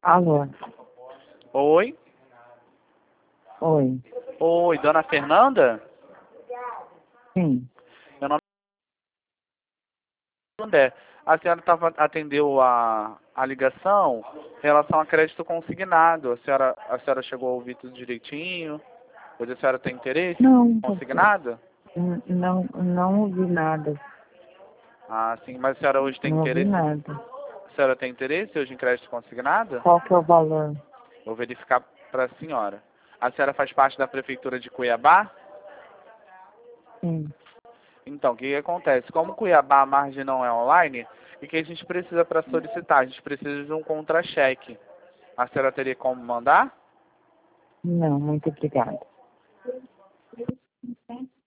Alô? Oi? Oi. Oi, dona Fernanda? Sim. Meu nome é André. A senhora atendeu a ligação em relação a crédito consignado. A senhora chegou a ouvir tudo direitinho? Hoje a senhora tem interesse Não, em consignado? não ouvi nada. Ah, sim, mas a senhora hoje tem Não ouvi interesse? nada. A senhora tem interesse hoje em crédito consignado? Qual que é o valor? Vou verificar para a senhora. A senhora faz parte da prefeitura de Cuiabá? Sim. Então, o que acontece? Como Cuiabá a margem não é online, o que a gente precisa para solicitar? A gente precisa de um contra-cheque. A senhora teria como mandar? Não, muito obrigada.